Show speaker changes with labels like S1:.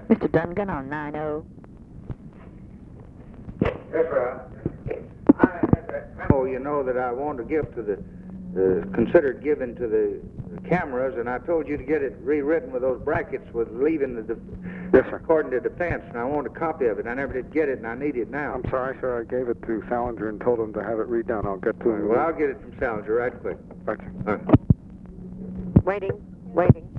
S1: Mr. Dungan on 90.
S2: Yes, sir. You know that I want to give to the considered giving to the cameras, and I told you to get it rewritten with those brackets with leaving the
S3: Yes, sir.
S2: according to defense, and I want a copy of it. I never did get it, and I need it now.
S3: I'm sorry, sir. I gave it to Salinger and told him to have it redone. I'll get to him.
S2: Well, I'll get it from Salinger right quick.
S3: Right.
S2: All right.
S1: Waiting.